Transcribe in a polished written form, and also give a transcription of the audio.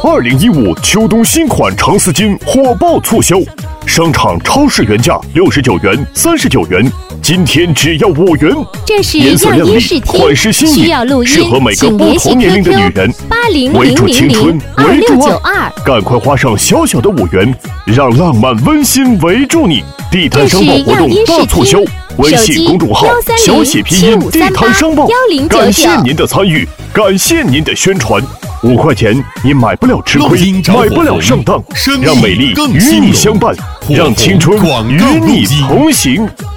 2015秋冬新款长丝巾火爆促销，商场超市原价69元、39元，今天只要5元。 这是颜色亮丽，款式新颖，适合每个不同年龄的女人。围住青春，围住爱，赶快花上小小的5元，让浪漫温馨围住你。地摊商报活动大促销，微信公众号小写拼音地摊商报，感谢您的参与，感谢您的宣传。5块钱你买不了吃亏，买不了上当，让美丽与你相伴，让青春与你同行。